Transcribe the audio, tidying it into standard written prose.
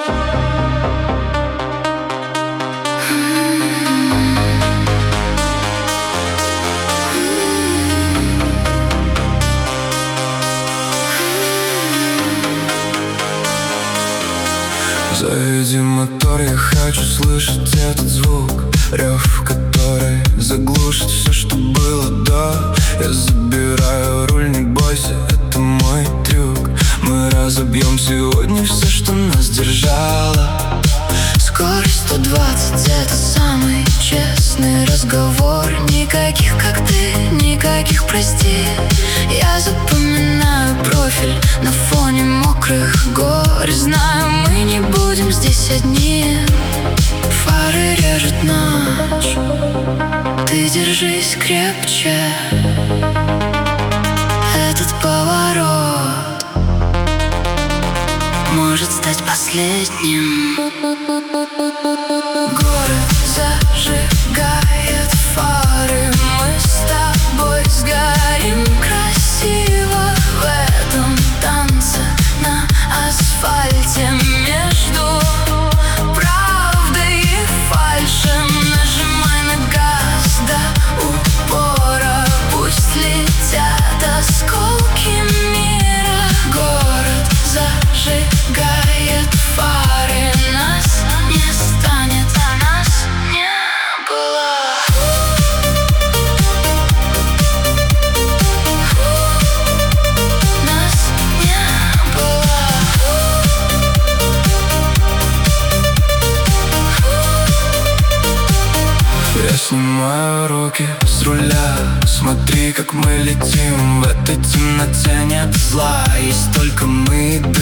Заведи мотор, я хочу слышать этот звук, рев, который заглушит все, что было до. Я забираю руль, не бойся, это мой трюк. Мы разобьем сегодня все, что нас держало. Скорость 120, это самый честный разговор. Никаких как ты, никаких прости. Я запоминаю профиль на фоне мокрых гор. Знаю, мы не будем здесь одни. Фары режет ночь, ты держись крепче. Этот поворот может стать последним. Город зажигает фары, мы с тобой сгорим красиво в этом танце на асфальте между правдой и фальшем. Нажимай на газ до упора, пусть летят осколки мира. Город зажигает фары, нас не станет, а нас не было. Нас не было. Я снимаю руки с руля, смотри, как мы летим. В этой темноте нет зла, есть только мы и